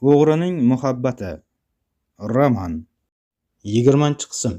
O'g'rining muhabbati. Roman. 20-qism.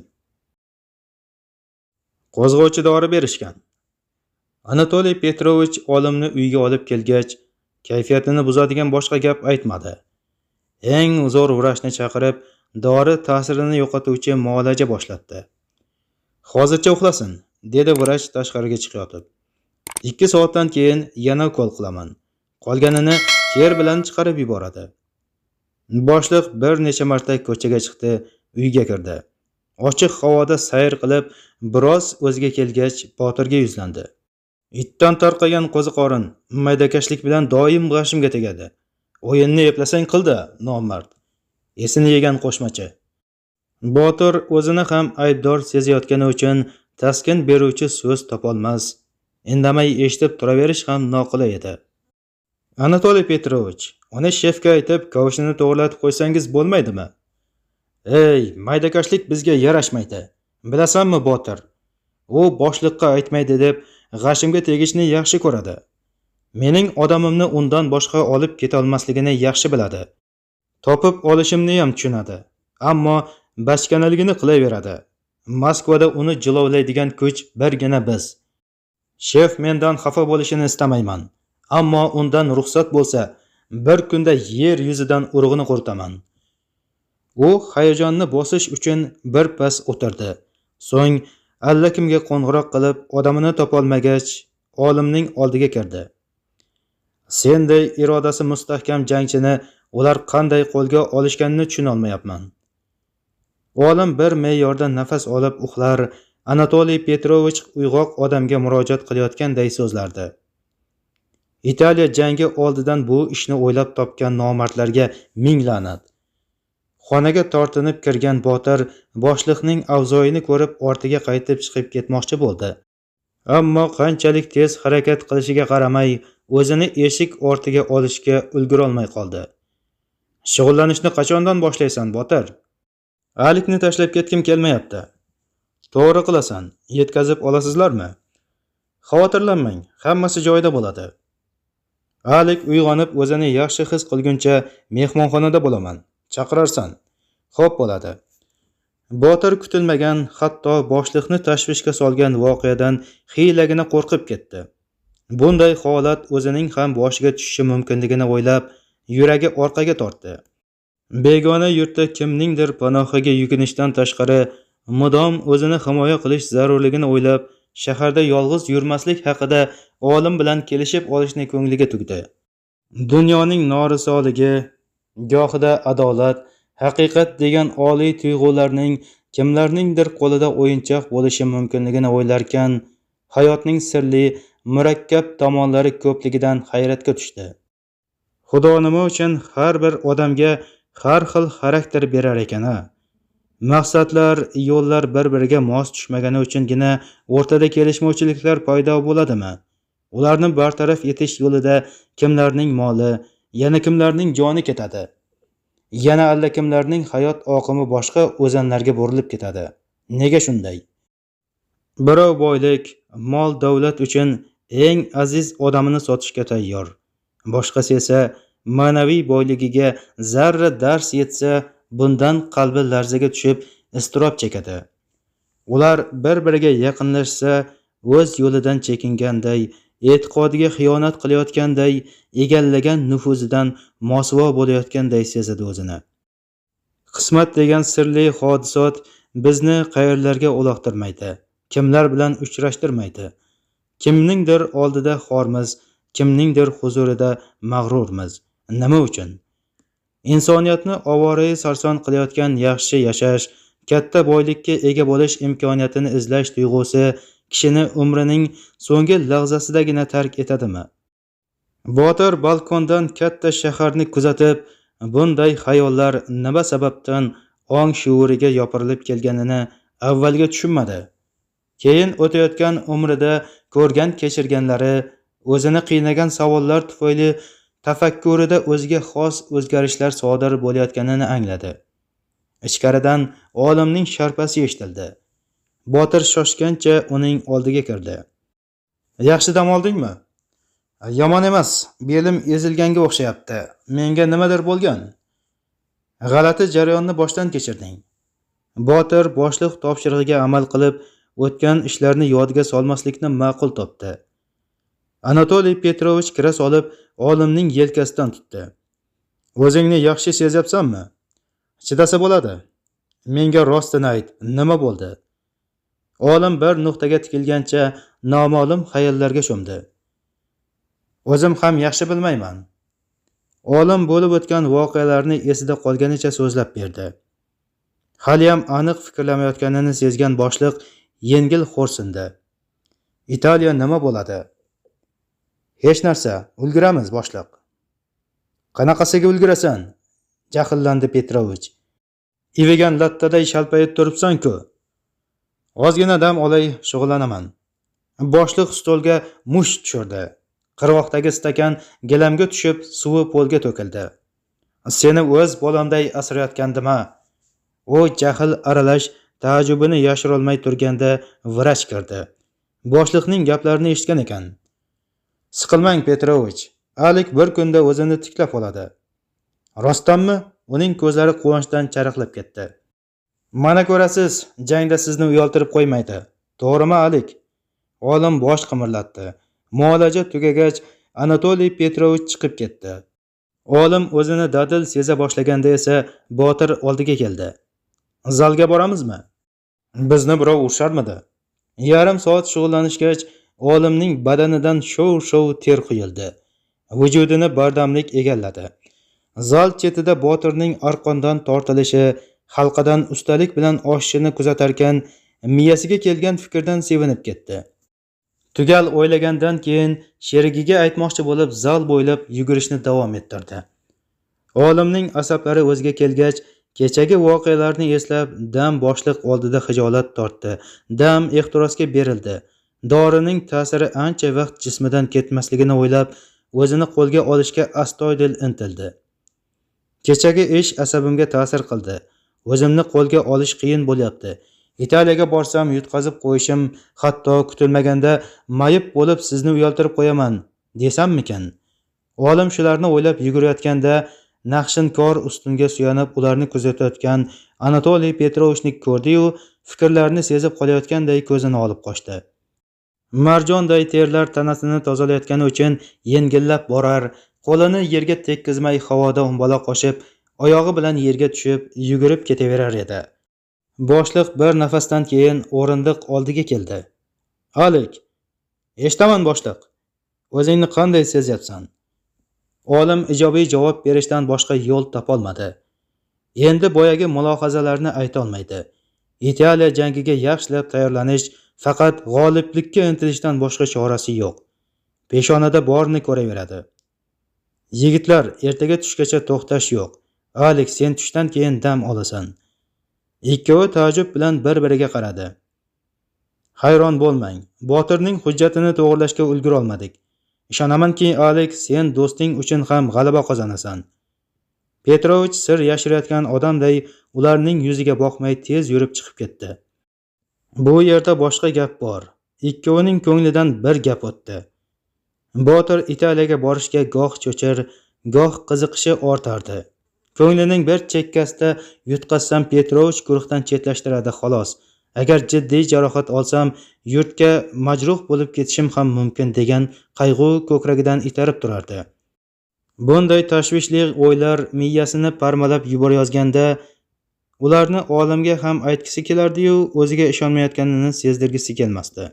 Qo'zg'ovchi dori berishgan. Anatoliy Petrovich olimni uyga olib kelgach, kayfiyatini buzadigan boshqa gap aytmadi. Eng zo'r vrachni chaqirib, dori ta'sirini yo'qotuvchi muolaja boshlatdi. Hozircha uxlasin, dedi vrach tashqariga chiqayotib. 2 soatdan keyin yana ukol qilaman. Qolganini ter bilan chiqarib yuboradi. Boshliq bir necha marta ko'chaga chiqdi, uyga kirdi. Ochiq havoda sayr qilib, biroz o'ziga kelgach, Botirga yuzlandi. Itdan tarqagan qo'ziqorin maydakashlik bilan doim g'ashimga tegadi. O'yinni eplasang qildi, nomard. Esini yegan qo'shmachi. Botir o'zini ham aybdor sezayotgani uchun taskin beruvchi so'z topolmas. Indamay eshitib turaverish ham noqulay edi. Anatoliy Petrovich, uni shefga aytib, kavushini to'g'rilatib qo'ysangiz bo'lmaydimi? Ey, maydakashlik bizga yarashmaydi. Bilasanmi, Botir? U boshliqqa aytmaydi deb g'ashimga tegishni yaxshi ko'radi. Mening odamimni undan boshqa olib keta olmasligini yaxshi biladi. Topib olishimni ham tushunadi. Ammo bachkanaligini qilaveradi. Moskvada uni jilovlaydigan kuch birgina biz. Shef mendan xafa bo'lishini istamayman. Ammo undan ruxsat bo'lsa, bir kunda yer yuzidan urug'ini quritaman. U hayajonni bosish uchun bir pas o'tirdi. So'ng allakimga qo'ng'iroq qilib, odamini topolmagach, olimning oldiga kirdi. Senday irodasi mustahkam jangchini ular qanday qo'lga olishganini tushuna olmayapman. Olim bir me'yorda nafas olib uxlar, Anatoliy Petrovich uyg'oq odamga murojaat qilayotganday so'zlardi. Italiya jangi oldidan bu ishni o'ylab topgan nomardlarga ming la'nat. Xonaga tortinib kirgan Botir boshliqning avzoyini ko'rib ortiga qaytib chiqib ketmoqchi bo'ldi. Ammo qanchalik tez harakat qilishiga qaramay, o'zini eshik ortiga olishga ulgura olmay qoldi. Shug'ullanishni qachondan boshlaysan, Botir? Alikni tashlab ketkim kelmayapti. To'g'ri qilasan, yetkazib olasizlarmi? Xavotirlanmang, hammasi joyida bo'ladi. Alik uyg'onib o'zini yaxshi his qilguncha mehmonxonada bo'laman. Chaqirarsan. Xo'p bo'ladi. Botir kutilmagan, hatto boshliqni tashvishga solgan voqeadan hiylagina qo'rqib ketdi. Bunday holat o'zining ham boshiga tushishi mumkinligini o'ylab, yuragi orqaga tortdi. Begona yurtda kimningdir panohiga yukinishdan tashqari, mudom o'zini himoya qilish zarurligini o'ylab, shaharda yolg'iz yurmaslik haqida olim bilan kelishib olishni ko'ngliga tugdi. Dunyoning norisoligi, gohida adolat, haqiqat degan oliy tuyg'ularning kimlarningdir qo'lida o'yinchoq bo'lishi mumkinligini o'ylarkan, hayotning sirli, murakkab tomonlari ko'pligidan hayratga tushdi. Xudo nima uchun har bir odamga har xil xarakter berar ekan-a? Maqsadlar, yo'llar bir-biriga mos tushmagani uchungina o'rtada kelishmovchiliklar paydo bo'ladimi? Ularni bartaraf etish yo'lida kimlarning moli, yana kimlarning joni ketadi. Yana allakimlarning hayot oqimi boshqa o'zanlarga burilib ketadi. Nega shunday? Birov boylik, mol, davlat uchun eng aziz odamini sotishga tayyor. Boshqasi esa ma'naviy boyligiga zarra dars yetsa, bundan qalbi larzaga tushib iztirob chekadi. Ular bir-biriga yaqinlashsa, o'z yo'lidan chekinganday, e'tiqodiga xiyonat qilayotganday, egallagan nufuzidan mosuvo bo'layotganday sezadi o'zini. Qismat degan sirli hodisot bizni qayerlarga uloqtirmaydi, kimlar bilan uchrashtirmaydi. Kimningdir oldida xormiz, kimningdir huzurida mag'rurmiz. Nima uchun? Insoniyatni ovorai sarson qilayotgan yaxshi yashash, katta boylikka ega bo'lish imkoniyatini izlash tuyg'usi kishini umrining so'nggi lahzasidagina tark etadimi? Botir balkondan katta shaharni kuzatib, bunday xayollar nima sababdan ong shuuriga yopirilib kelganini avvalga tushunmadi. Keyin o'tayotgan umrida ko'rgan kechirganlari, o'zini qiynagan savollar tufayli tafakkurida o'ziga xos o'zgarishlar sodir bo'layotganini angladi. Ichkaridan olimning sharpasi eshitildi. Botir shoshgancha uning oldiga kirdi. Yaxshi dam oldingmi? Yomon emas, belim ezilganga o'xshayapti. Menga nimadir bo'lgan? G'alati jarayonni boshdan kechirding. Botir boshliq topshirig'iga amal qilib, o'tgan ishlarni yodiga solmaslikni ma'qul topdi. Anatoliy Petrovich kira solib, olimning yelkasidan tutdi. O'zingni yaxshi sezyapsanmi? Chidasa bo'ladi. Menga rostini ayt, nima bo'ldi? Olim bir nuqtaga tikilgancha noma'lum xayollarga cho'mdi. O'zim ham yaxshi bilmayman. Olim bo'lib o'tgan voqealarni esida qolganicha so'zlab berdi. Haliyam aniq fikrlamayotganini sezgan boshliq yengil xo'rsindi. Italiya nima bo'ladi? Hech narsa, ulguramiz boshliq. Qanaqasiga ulgurasan? Jahllandi Petrovich. Ivigan lattaday shalpayib turibsan-ku. Ozgina dam olay, shug'ullanaman. Boshliq stolga musht tushirdi. Qirg'oqdagi stakan gilamga tushib, suvi polga to'kildi. Seni o'z bolamday asrayotgandim-a? U jahl aralash taajjubini yashirolmay turganda vrach kirdi. Boshliqning gaplarini eshitgan ekan. Siqilmang Petrovich, Alik bir kunda o'zini tiklab oladi. Rostdanmi? Uning ko'zlari quvonchdan charaqlab ketdi. Mana ko'rasiz, jangda sizni uyaltirib qo'ymaydi. To'g'rimi Alik? Olim bosh qimirlatdi. Muolaja tugagach, Anatoliy Petrovich chiqib ketdi. Olim o'zini dadil seza boshlaganda esa Botir oldiga keldi. Zalga boramizmi? Bizni birov urisharmidi? Yarim soat shug'ullanishgach, olimning badanidan shov-shov ter quyildi. Vujudini bardamlik egalladi. Zal chetida Botirning arqondan tortilishi, halqadan ustalik bilan oshishini kuzatarkan, miyasiga kelgan fikrdan sevinib ketdi. Tugal o'ylagandan keyin sherigiga aytmoqchi bo'lib zal bo'ylab yugurishni davom ettirdi. Olimning asablari o'ziga kelgach, kechagi voqealarni eslab, dam boshliq oldida xijolat tortdi, dam ehtirosga berildi. Dorining ta'siri ancha vaqt jismidan ketmasligini o'ylab, o'zini qo'lga olishga astoydil intildi. Kechagi ish asabimga ta'sir qildi. O'zimni qo'lga olish qiyin bo'lyapti. Italiyaga borsam yutqazib qo'yishim, hatto kutilmaganda mayib bo'lib sizni uyaltirib qo'yaman, desammikan? Olim shularni o'ylab yugurayotganda naqshinkor ustunga suyanib ularni kuzatayotgan Anatoliy Petrovichni ko'rdi-yu, fikrlarni sezib qolayotganday ko'zini olib qochdi. Marjonday terlar tanasini tozalayotgani uchun yengillab borar, qo'lini yerga tekkizmay havoda umbaloq qo'shib, oyog'i bilan yerga tushib, yugurib ketaverar edi. Boshliq bir nafasdan keyin o'rindiq oldiga keldi. Alik, eshitaman boshliq. O'zingni qanday sezyapsan? Olim ijobiy javob berishdan boshqa yo'l topolmadi. Endi boyagi mulohazalarni ayta olmaydi. Italiya jangiga yaxshilab tayyorlanish, faqat g'oliblikka intilishdan boshqa chorasi yo'q. Peshonada borni ko'raveradi. Yigitlar, ertaga tushgacha to'xtash yo'q. Alik, sen tushdan keyin dam olasan. Ikkovi taajjub bilan bir-biriga qaradi. Hayron bo'lmang, Botirning hujjatini to'g'rilashga ulgura olmadik. Ishonamanki, Alik, sen do'sting uchun ham g'alaba qozonasan. Petrovich sir yashirayotgan odamday ularning yuziga boqmay tez yurib chiqib ketdi. Bu yerda boshqa gap bor. Ikkovining ko'nglidan bir gap o'tdi. Botir Italiyaga borishga goh cho'chir, goh qiziqishi ortardi. Ko'nglining bir chekkasida yutqazsam Petrovich guruhdan chetlashtiradi xolos. Agar jiddiy jarohat olsam, yurtga majruh bo'lib ketishim ham mumkin degan qayg'u ko'kragidan itarib turardi. Bunday tashvishli o'ylar miyasini parmalab yuborayotganda, ularni olimga ham aytgisi kelardi-yu, o'ziga ishonmayotganini sezdirgisi kelmasdi.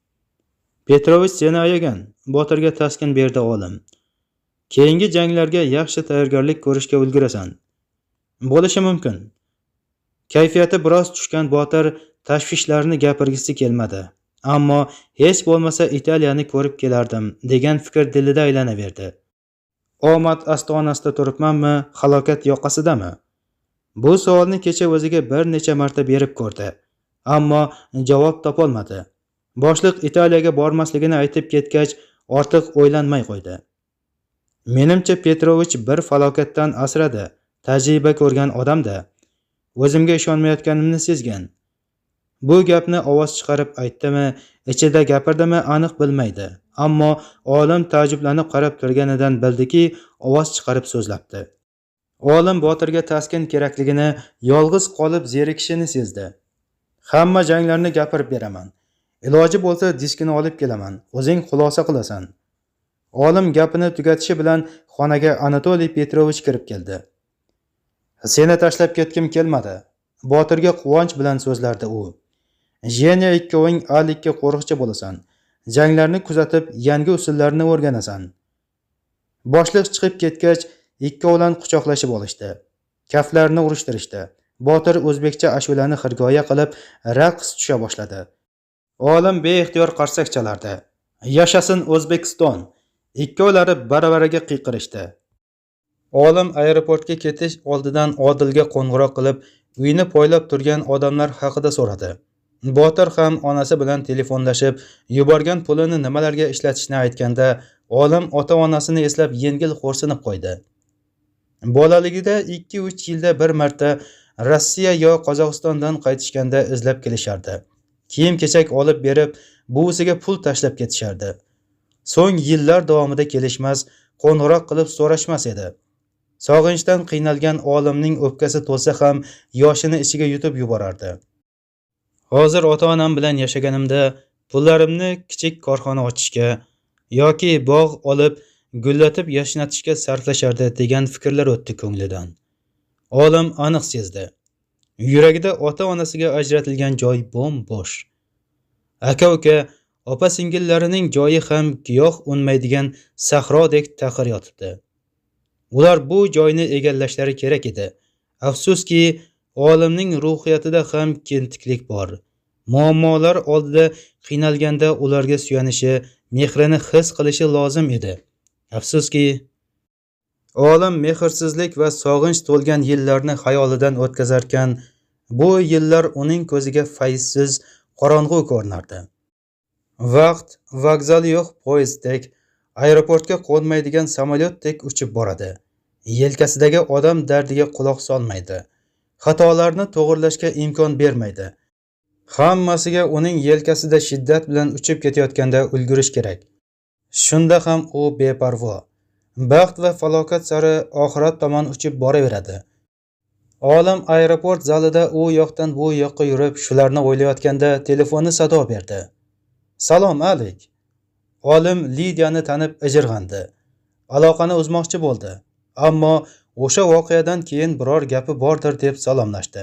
Petrovich seni ayagan, Botirga taskin berdi olim. Keyingi janglarga yaxshi tayyorgarlik ko'rishga ulgurasan. Bo'lishi mumkin. Kayfiyati biroz tushgan Botir tashvishlarni gapirgisi kelmadi. Ammo hech bo'lmasa Italiyani ko'rib kelardim degan fikr dilida aylanaverdi. Omad ostonasida turibmanmi, halokat yoqasidami? Bu savolni kecha o'ziga bir necha marta berib ko'rdi, ammo javob topolmadi. Boshliq Italiyaga bormasligini aytib ketgach, ortiq o'ylanmay qo'ydi. Menimcha Petrovich bir falokatdan asradi, tajriba ko'rgan odam-da. O'zimga ishonmayotganimni sezgan. Bu gapni ovoz chiqarib aytdimi, ichida gapirdimi aniq bilmaydi. Ammo olim taajjublanib qarab turganidan bildiki, ovoz chiqarib so'zlabdi. Olim Botirga taskin kerakligini, yolg'iz qolib zerikishini sezdi. Hamma janglarni gapirib beraman. Iloji bo'lsa diskini olib kelaman. O'zing xulosa qilasan. Olim gapini tugatishi bilan xonaga Anatoliy Petrovich kirib keldi. Seni tashlab ketkim kelmadi. Botirga quvonch bilan so'zlardi u. Jenya ikkoving A-likka qo'riqchi bo'lasan. Janglarni kuzatib, yangi usullarni o'rganasan. Boshliq chiqib ketgach, ikkovlan quchoqlashib olishdi. Kaflarini urishtirishdi. Botir o'zbekcha ashulani xirgoya qilib, raqs tusha boshladi. Olim beixtiyor qarsak chalardi. Yashasin O'zbekiston! Ikkovlari baravariga qiyqirishdi. Olim aeroportga ketish oldidan Odilga qo'ng'iroq qilib, uyni poylab turgan odamlar haqida so'radi. Botir ham onasi bilan telefonlashib, yuborgan pulini nimalarga ishlatishni aytganda, olim ota-onasini eslab yengil xo'rsinib qo'ydi. Bolaligida 2-3 yilda bir marta Rossiya yo Qozog'istondan qaytishganda izlab kelishardi. Kiyim-kechak olib berib, buvisiga pul tashlab ketishardi. So'ng yillar davomida kelishmas, qo'ng'iroq qilib so'rashmas edi. Sog'inchdan qiynalgan olimning o'pkasi to'lsa ham yoshini ichiga yutib yuborardi. Hozir ota-onam bilan yashaganimda pullarimni kichik korxona ochishga yoki bog' olib gullatib yashnatishga sarflashardi degan fikrlar o'tdi ko'nglidan. Olim aniq sezdi. Yuragida ota-onasiga ajratilgan joy bo'm-bo'sh. Aka-uka, opa-singillarining joyi ham giyoh unmaydigan sahrodek taqir yotibdi. Ular bu joyni egallashlari kerak edi. Afsuski, olimning ruhiyatida ham kentiklik bor. Muammolar oldida qiynalganda ularga suyanishi, mehrini his qilishi lozim edi. Afsuski, olim mehrsizlik va sog'inch to'lgan yillarni xayolidan o'tkazarkan, bu yillar uning ko'ziga fayzsiz, qorong'u ko'rinardi. Vaqt vokzali yo'q poyezddek, aeroportga qo'nmaydigan samolyotdek uchib boradi. Yelkasidagi odam dardiga quloq solmaydi. Xatolarni to'g'rilashga imkon bermaydi. Hammasiga uning yelkasida shiddat bilan uchib ketayotganda ulgurish kerak. Shunda ham u beparvo. Baxt va falokat sari oxirat tomon uchib boraveradi. Olim aeroport zalida u yoqdan bu yoqqa yurib, shularni o'ylayotganda telefonni sado berdi. Salom alik. Olim Lidiyani tanib ijirg'andi. Aloqani uzmoqchi bo'ldi. Ammo o'sha voqeadan keyin biror gapi bordir deb salomlashdi.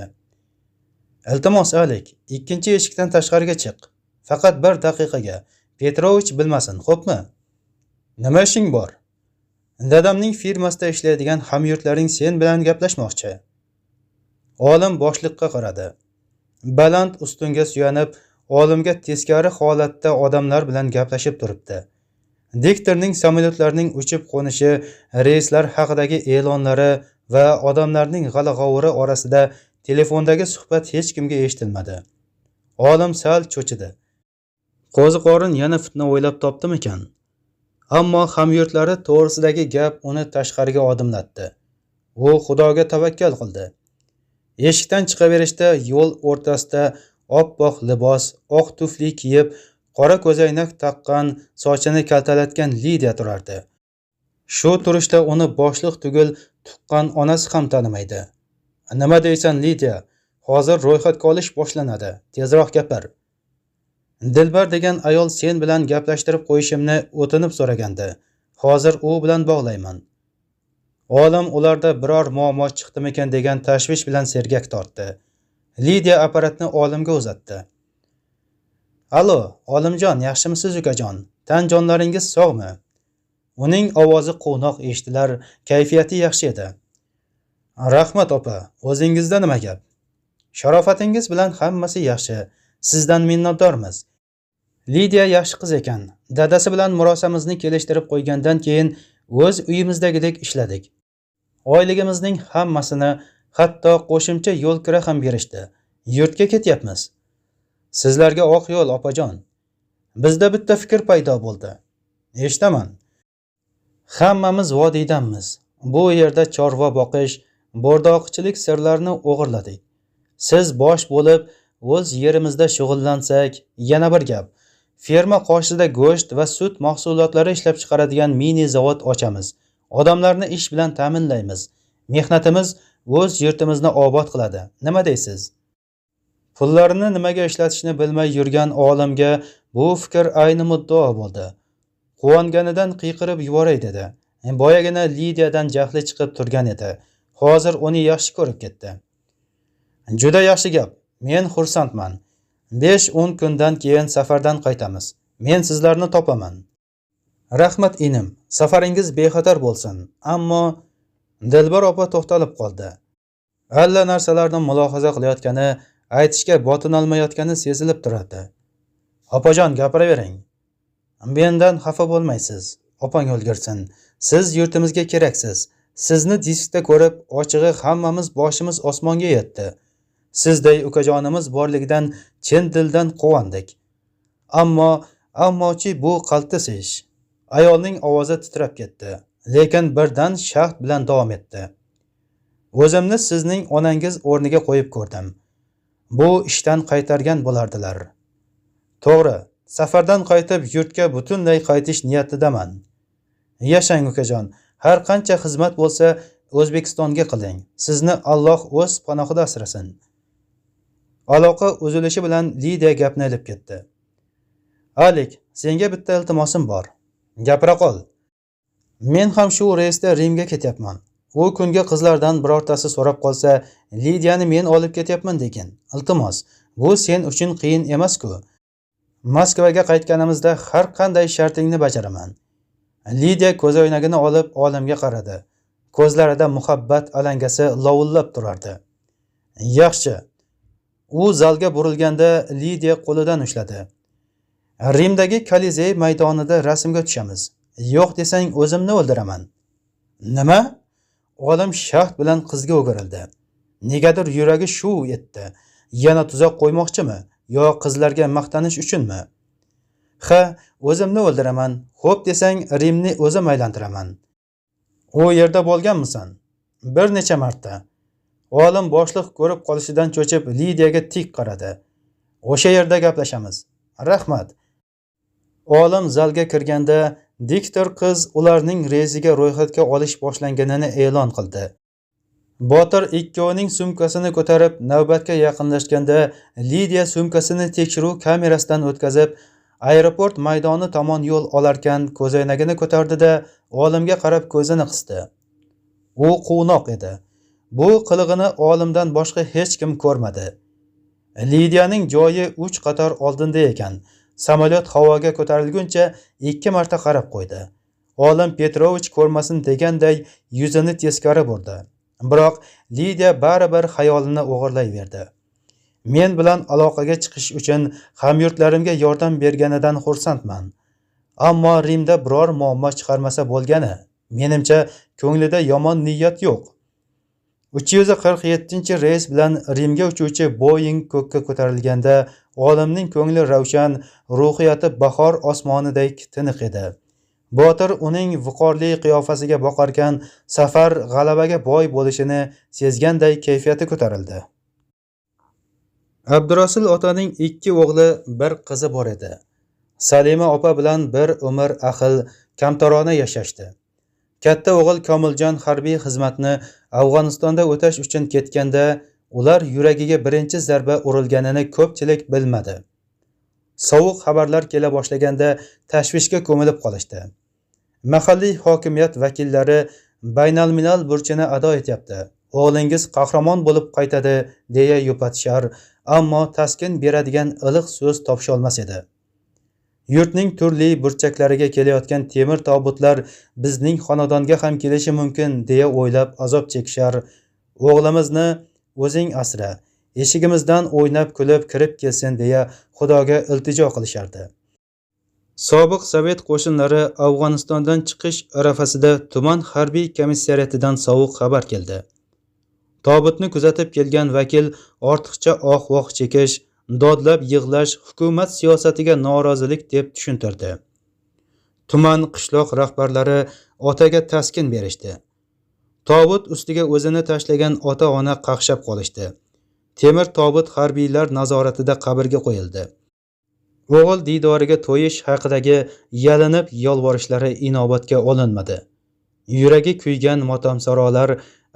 Iltimos alik, ikkinchi eshikdan tashqariga chiq. Faqat 1 daqiqaga. Petrovich bilmasin, xo'pmi? Nima ishing bor? Dadamning firmasida ishlaydigan hamyurtlaring sen bilan gaplashmoqchi. Olim boshliqqa qaradi. Baland ustunga suyanib, olimga teskari holatda odamlar bilan gaplashib turibdi. Diktorning samolyotlarining uchib qo'nishi, reyslar haqidagi e'lonlari va odamlarning g'ala-g'ovuri orasida telefondagi suhbat hech kimga eshitilmadi. Olim sal cho'chidi. Qo'ziqorin yana fitna o'ylab topdimikan? Ammo hamyurtlari to'g'risidagi gap uni tashqariga odimlatdi. U Xudoga tavakkal qildi. Eshikdan chiqaverishda yo'l o'rtasida oppoq libos, oq tufli kiyib, qora ko'zoynak taqqan, sochini kaltalatgan Lidiya turardi. Shu turishda uni boshliq tugul tuqqan onasi ham tanimaydi. Nima deysan Lidiya? Hozir ro'yxatga olish boshlanadi. Tezroq gapir. Dilbar degan ayol sen bilan gaplashtirib qo'yishimni o'tinib so'ragandi. Hozir u bilan bog'layman. Olim ularda biror muammo chiqdimikan degan tashvish bilan sergak tortdi. Lidiya apparatni olimga uzatdi. Alo, Olimjon, yaxshimisiz ukajon? Tan jonlaringiz sog'mi? Uning ovozi quvnoq eshitilar, kayfiyati yaxshi edi. Rahmat opa, o'zingizda nima gap? Sharofatingiz bilan hammasi yaxshi. Sizdan minnatdormiz. Lidiya yaxshi qiz ekan. Dadasi bilan murosamizni kelishtirib qo'ygandan keyin o'z uyimizdagidek ishladik. Oyligimizning hammasini, hatto qo'shimcha yo'l kira ham berishdi. Yurtga ketyapmiz. Sizlarga oq yo'l opajon. Bizda bitta fikr paydo bo'ldi. Eshitaman. Hammamiz vodiydanmiz. Bu yerda chorva boqish, bo'rdoqchilik sirlarini o'g'irladik. Siz bosh bo'lib, o'z yerimizda shug'ullansak, yana bir gap. Ferma qoshida go'sht va sut mahsulotlari ishlab chiqaradigan mini zavod ochamiz. Odamlarni ish bilan ta'minlaymiz. Mehnatimiz o'z yurtimizni obod qiladi. Nima deysiz? Pullarini nimaga ishlatishni bilmay yurgan olimga bu fikr ayni muddao bo'ldi. Quvonganidan qiyqirib yuboray dedi. Boyagina Lidiyadan jahli chiqib turgan edi. Hozir uni yaxshi ko'rib ketdi. Juda yaxshi gap. Men xursandman. 5-10 kundan keyin safardan qaytamiz. Men sizlarni topaman. Rahmat inim. Safaringiz bexatar bo'lsin. Ammo Dilbar opa to'xtalib qoldi. Alla narsalarni mulohaza qilayotgani, aytishga botinolmayotgani sezilib turadi. Opajon, gapiravering. Mendan xafa bo'lmaysiz. Opang o'lgirsin. Siz yurtimizga keraksiz. Sizni diskda ko'rib, ochig'i hammamiz boshimiz osmonga yetdi. Sizday ukajonimiz borligidan chin dildan quvondik. Ammochi bu qaltis ish. Ayolning ovozi titrab ketdi, lekin birdan shaxt bilan davom etdi. O'zimni sizning onangiz o'rniga qo'yib ko'rdim. Bu ishdan qaytargan bo'lardilar. To'g'ri, safardan qaytib yurtga butunlay qaytish niyatidaman. Yashang ukajon, har qancha xizmat bo'lsa O'zbekistonga qiling. Sizni Alloh o'z panohida asrasin. Aloqa uzilishi bilan Lidiya gapni olib ketdi. Alik, senga bitta iltimosim bor. Gapira qol. Men ham shu reysda Rimga ketyapman. U kunga qizlardan birortasi so'rab qolsa, Lidiyani men olib ketyapman degan. Iltimos, bu sen uchun qiyin emas-ku. Moskvaga qaytganimizda har qanday shartingni bajaraman. Lidiya ko'zoynagini olib olimga qaradi. Ko'zlarida muhabbat alangasi lovullab turardi. Yaxshi. U zalga burilganda Lidiya qo'lidan ushladi. Rimdagi Kolizey maydonida rasmga tushamiz. Yo'q desang o'zimni o'ldiraman. Nima? Olim shaxt bilan qizga o'girildi. Negadir yuragi shuv etdi. Yana tuzoq qo'ymoqchimi yo qizlarga maqtanish uchunmi? Ha, o'zimni o'ldiraman. Xo'p desang Rimni o'zim aylantiraman. U yerda bo'lganmisan? Bir necha marta. Olim boshliq ko'rib qolishidan cho'chib Lidiyaga tik qaradi. O'sha yerda gaplashamiz. Rahmat. Olim zalga kirganda diktor qiz ularning reysiga ro'yxatga olish boshlanganini e'lon qildi. Botir ikkovining sumkasini ko'tarib navbatga yaqinlashganda Lidiya sumkasini tekshiruv kamerasidan o'tkazib, aeroport maydoni tomon yo'l olarkan ko'zoynagini ko'tardi-da, olimga qarab ko'zini qisdi. U quvnoq edi. Bu qilig'ini olimdan boshqa hech kim ko'rmadi. Lidiyaning joyi 3 qator oldinda ekan. Samolyot havoga ko'tarilguncha 2 marta qarab qo'ydi. Olim Petrovich ko'rmasin deganday yuzini teskari burdi. Biroq Lidiya baribir xayolini o'g'irlayverdi. Men bilan aloqaga chiqish uchun hamyurtlarimga yordam berganidan xursandman. Ammo Rimda biror muammo chiqarmasa bo'lgani. Menimcha ko'nglida yomon niyat yo'q. 347-reys bilan Rimga uchuvchi Boeing ko'kka ko'tarilganda olimning ko'ngli ravshan, ruhiyati bahor osmonidek tiniq edi. Botir uning viqorli qiyofasiga boqarkan safar g'alabaga boy bo'lishini sezganday kayfiyati ko'tarildi. Abdurasul otaning 2 o'g'li, 1 qizi bor edi. Salima opa bilan bir umr ahil, kamtarona yashashdi. Katta o'g'il Komiljon harbiy xizmatni Afg'onistonda o'tash uchun ketganda, ular yuragiga birinchi zarba urilganini ko'pchilik bilmadi. Sovuq xabarlar kela boshlaganda tashvishga ko'milib qolishdi. Mahalliy hokimiyat vakillari baynalminal burchini ado etyapti. O'g'lingiz qahramon bo'lib qaytadi deya yupatishar, ammo taskin beradigan iliq so'z topisha olmas edi. Yurtning turli burchaklariga kelayotgan temir tobutlar bizning xonadonga ham kelishi mumkin deya o'ylab azob chekishar. O'g'limizni o'zing asra, eshigimizdan o'ynab kulib kirib kelsin deya Xudoga iltijo qilishardi. Sobiq Sovet qo'shinlari Afg'onistondan chiqish arafasida tuman harbiy komissariyatidan sovuq xabar keldi. Tobutni kuzatib kelgan vakil ortiqcha oh-voh chekish, dodlab yig'lash hukumat siyosatiga norozilik deb tushuntirdi. Tuman qishloq rahbarlari otaga taskin berishdi. Tobut ustiga o'zini tashlagan ota-ona qaqshab qolishdi. Temir tobut harbiylar nazoratida qabrga qo'yildi. O'g'il diydoriga to'yish haqidagi yalinib yolvorishlari inobatga olinmadi. Yuragi kuygan motamsarolar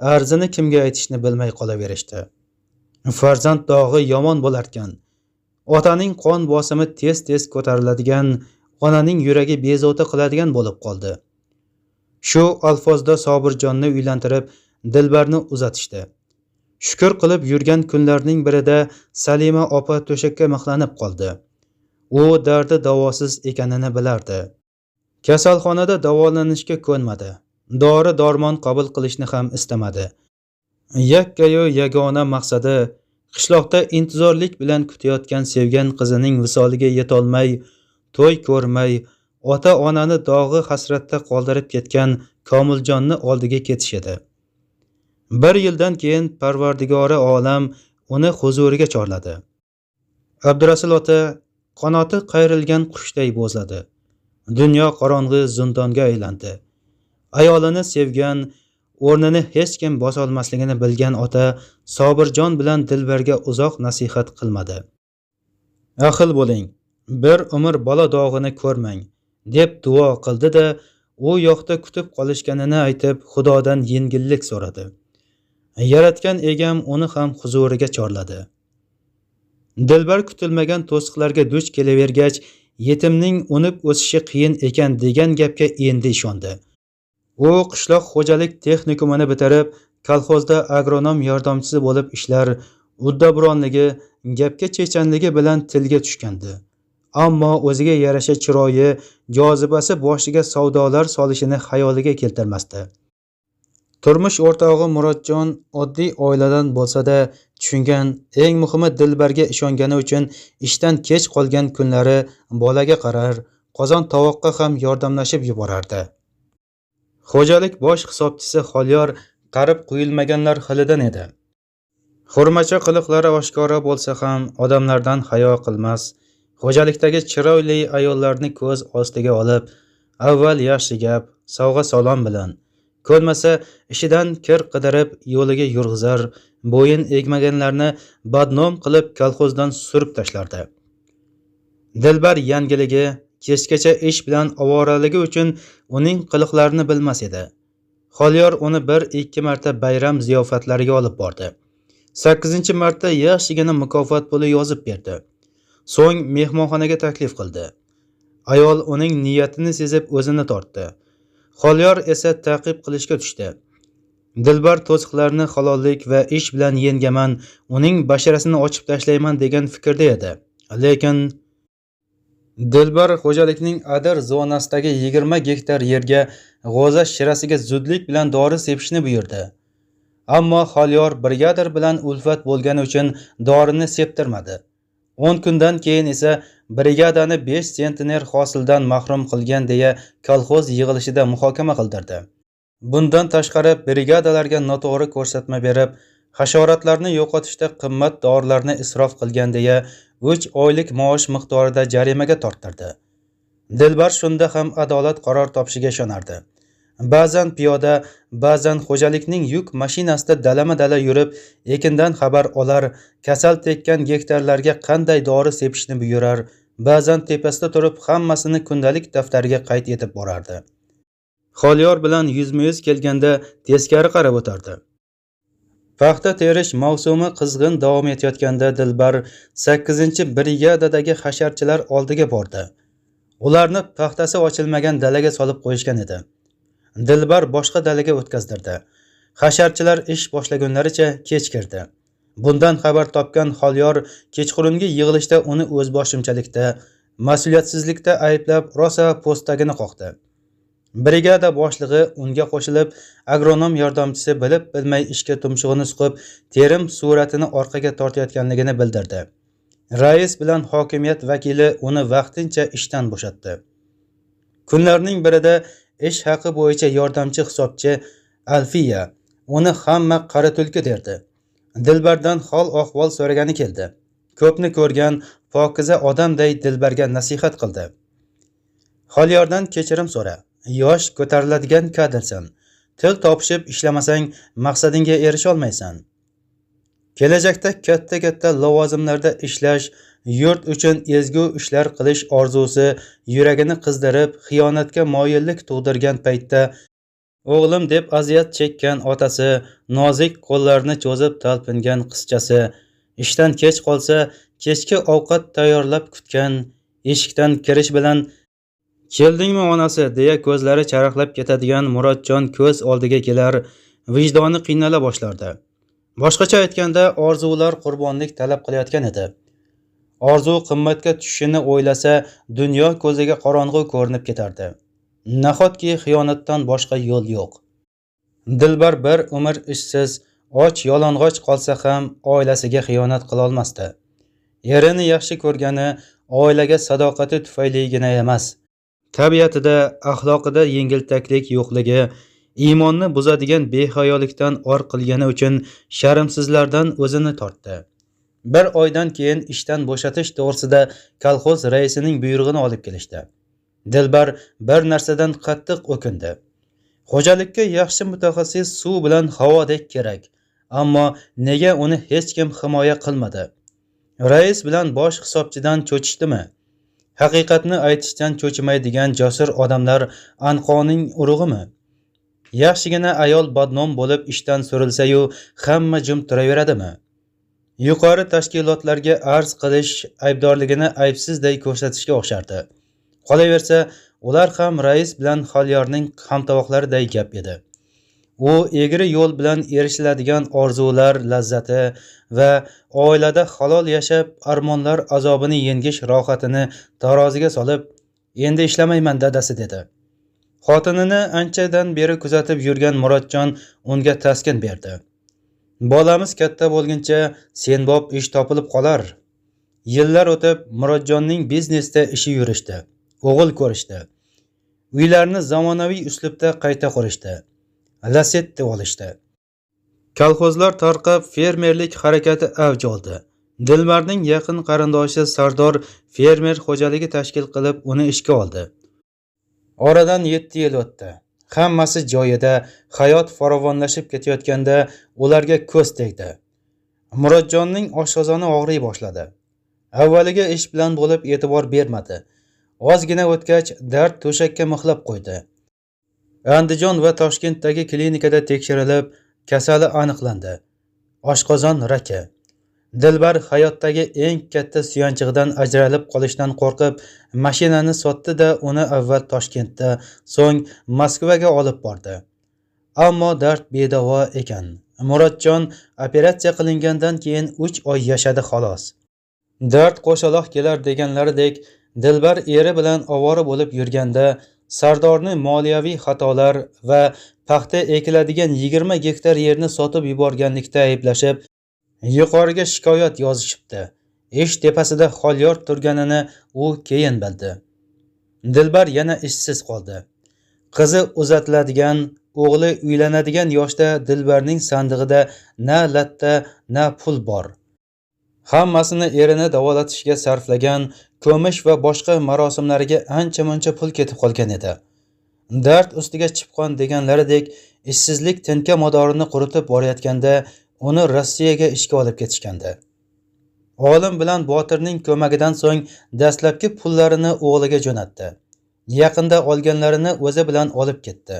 arzini kimga aytishni bilmay qolaverishdi. Farzand dog'i yomon bo'larkan. Otaning qon bosimi tez-tez ko'tariladigan, onaning yuragi bezovta qiladigan bo'lib qoldi. Shu alfozda Sobirjonni uylantirib, Dilbarni uzatishdi. Shukr qilib yurgan kunlarning birida Salima opa to'shakka mixlanib qoldi. U dardi davosiz ekanini bilardi. Kasalxonada davolanishga ko'nmadi. Dori-dormon qabul qilishni ham istamadi. Yakkayu yagona maqsadi qishloqda intizorlik bilan kutayotgan sevgan qizining visoliga yetolmay, to'y ko'rmay, ota-onani dog'i hasratda qoldirib ketgan Komiljonni oldiga ketish edi. Bir yildan keyin Parvardigori olam uni huzuriga chorladi. Abdurasul ota qanoti qayrilgan qushday bo'zladi. Dunyo qorong'i zindonga aylandi. Ayolini sevgan, o'rnini hech kim bosa olmasligini bilgan ota Sobirjon bilan Dilbarga uzoq nasihat qilmadi. Ahil bo'ling, bir umr bola dog'ini ko'rmang, deb duo qildi-da, u yoqda kutib qolishganini aytib, Xudodan yengillik so'radi. Yaratgan egam uni ham huzuriga chorladi. Dilbar kutilmagan to'siqlarga duch kelavergach, yetimning unib o'sishi qiyin ekan degan gapga endi ishondi. U qishloq xo'jalik texnikumini bitirib, kolxozda agronom yordamchisi bo'lib ishlar, uddaburonligi, gapga chechanligi bilan tilga tushgandi. Ammo o'ziga yarasha chiroyi, jozibasi boshiga savdolar solishini xayoliga keltirmasdi. Turmush o'rtog'i Murodjon oddiy oiladan bo'lsa-da, tushungan, eng muhimi Dilbarga ishongani uchun ishdan kech qolgan kunlari bolaga qarar, qozon tovoqqa ham yordamlashib yuborardi. Xo'jalik bosh hisobchisi Xolyor qarib qo'yilmaganlar xilidan edi. Xurmacha qiliqlari oshkora bo'lsa ham odamlardan hayo qilmas. Xo'jalikdagi chiroyli ayollarni ko'z ostiga olib, avval yaxshi gap, sovg'a salom bilan, ko'rmasa ishidan kir qidirib yo'liga yurg'izar, bo'yin egmaganlarni badnom qilib kolxozdan surib tashlardi. Dilbar yangiligi, kechgacha ish bilan ovoraligi uchun uning qiliqlarini bilmas edi. Xolyor uni 1-2 marta bayram ziyofatlariga olib bordi. 8-marta yaxshigina mukofot puli yozib berdi. So'ng mehmonxonaga taklif qildi. Ayol uning niyatini sezib o'zini tortdi. Xolyor esa ta'qib qilishga tushdi. Dilbar to'siqlarni halollik va ish bilan yengaman, uning basharasini ochib tashlayman degan fikrda edi. Lekin Dilbar xo'jalikning Adir zonasidagi 20 gektar yerga g'o'za shirasiga zudlik bilan dori sepishni buyurdi. Ammo Xolyor brigadir bilan ulfat bo'lgani uchun dorini septirmadi. 10 kundan keyin esa brigadani 5 sentner hosildan mahrum qilgan deya kolxoz yig'ilishida muhokama qildirdi. Bundan tashqari brigadalarga noto'g'ri ko'rsatma berib, hasharotlarni yo'qotishda qimmat dorilarni isrof qilgan deya 3 oylik maosh miqdorida jarimaga torttirdi. Dilbar shunda ham adolat qaror topishiga ishonardi. Ba'zan piyoda, ba'zan xo'jalikning yuk mashinasida dalama-dala yurib, ekindan xabar olar, kasal tekkan gektarlarga qanday dori sepishni buyurar, ba'zan tepasida turib hammasini kundalik daftariga qayd etib borardi. Xolyor bilan yuzma-yuz kelganda teskari qarab o'tardi. Paxta terish mavsumi qizg'in davom etayotganda Dilbar 8-brigadadagi hasharchilar oldiga bordi. Ularni paxtasi ochilmagan dalaga solib qo'yishgan edi. Dilbar boshqa dalaga o'tkazdirdi. Hasharchilar ish boshlagunlaricha kech kirdi. Bundan xabar topgan Xolyor kechqurungi yig'ilishda uni o'zboshimchalikda, mas'uliyatsizlikda ayblab rosa postagini qoqdi. Brigada boshlig'i unga qo'shilib, agronom yordamchisi bilib bilmay ishga tumshug'ini suqib, terim suratini orqaga tortayotganligini bildirdi. Rais bilan hokimiyat vakili uni vaqtincha ishdan bo'shatdi. Kunlarning birida ish haqi bo'yicha yordamchi hisobchi Alfiya uni hamma qora tulki derdi. Dilbardan hol-ahvol so'ragani keldi. Ko'pni ko'rgan pokiza odamday Dilbarga nasihat qildi. Xolyordan kechirim so'ra. Yosh ko'tariladigan kadrsan. Til topishib ishlamasang maqsadingga erisha olmaysan. Kelajakda katta-katta lavozimlarda ishlash, yurt uchun ezgu ishlar qilish orzusi yuragini qizdirib, xiyonatga moyillik tug'dirgan paytda O'g'lim deb aziyat chekkan otasi, nozik qo'llarini cho'zib talpingan qizchasi, ishdan kech qolsa kechki ovqat tayyorlab kutgan, eshikdan kirish bilan "Keldingmi onasi?" deya ko'zlari charaqlab ketadigan Murodjon ko'z oldiga kelar, vijdoni qiynala boshlardi. Boshqacha aytganda, orzular qurbonlik talab qilayotgan edi. Orzu qimmatga tushishini o'ylasa, dunyo ko'ziga qorong'u ko'rinib ketardi. Nahotki xiyonatdan boshqa yo'l yo'q. Dilbar bir umr ishsiz, och, yalang'och qolsa ham oilasiga xiyonat qila olmasdi. Erini yaxshi ko'rgani oilaga sadoqati tufayligina emas. Tabiatida, axloqida yengiltaklik yo'qligi, iymonni buzadigan behayolikdan or qilgani uchun sharmsizlardan o'zini tortdi. Bir oydan keyin ishdan bo'shatish to'g'risida kolxoz raisining buyrug'ini olib kelishdi. Dilbar bir narsadan qattiq o'kindi. Xo'jalikka yaxshi mutaxassis suv bilan havodek kerak, ammo nega uni hech kim himoya qilmadi? Rais bilan bosh hisobchidan cho'chishdimi? Haqiqatni aytishdan cho'chimaydigan jasur odamlar anqoning urug'imi? Yaxshigina ayol badnom bo'lib ishdan surilsa-yu, hamma jim turaveradimi? Yuqori tashkilotlarga arz qilish aybdorligini aybsizday ko'rsatishga o'xshardi. Qolaversa, ular ham rais bilan Xolyorning hamtovoqlariday gap edi. U egri yo'l bilan erishiladigan orzular lazzati va oilada halol yashab armonlar azobini yengish rohatini taroziga solib, "Endi ishlamayman dadasi" dedi. Xotinini anchadan beri kuzatib yurgan Murodjon unga taskin berdi. "Bolamiz katta bo'lguncha senbob ish topilib qolar." Yillar o'tib Murodjonning biznesda ishi yurishdi. O'g'il ko'rishdi. Uylarni zamonaviy uslubda qayta qurishdi. Lasetti olishdi. Kolxozlar tarqab, fermerlik harakati avj oldi. Dilbarning yaqin qarindoshi Sardor fermer xo'jaligi tashkil qilib, uni ishga oldi. Oradan 7 yil o'tdi. Hammasi joyida, hayot farovonlashib ketayotganda ularga ko'z tegdi. Murodjonning oshqozoni og'riy boshladi. Avvaliga ish bilan bo'lib e'tibor bermadi. Ozgina o'tgach, dard to'shakka mixlab qo'ydi. Andijon va Toshkentdagi klinikada tekshirilib, kasali aniqlandi. Oshqozon raki. Dilbar hayotdagi eng katta suyanchig'idan ajralib qolishdan qo'rqib, mashinani sotdi-da, uni avval Toshkentda, so'ng Moskvaga olib bordi. Ammo dard bedavo ekan. Murodjon operatsiya qilingandan keyin 3 oy yashadi xolos. Dard qo'shaloq kelar deganlaridek, Dilbar eri bilan ovora bo'lib yurganda Sardorni moliyaviy xatolar va paxta ekiladigan 20 gektar yerni sotib yuborganlikda ayblashib, yuqoriga shikoyat yozishibdi. Ish tepasida Xolyor turganini u keyin bildi. Dilbar yana ishsiz qoldi. Qizi uzatiladigan, o'g'li uylanadigan yoshda Dilbarning sandig'ida na latta, na pul bor. Hammasini erini davolatishga sarflagan, ko'mish va boshqa marosimlariga ancha-muncha pul ketib qolgan edi. Dard ustiga chipqon deganlaridek, ishsizlik tinka madorini quritib borayotganda uni Rossiyaga ishga olib ketishgandi. Olim bilan Botirning ko'magidan so'ng dastlabki pullarini o'g'liga jo'natdi. Yaqinda olganlarini o'zi bilan olib ketdi.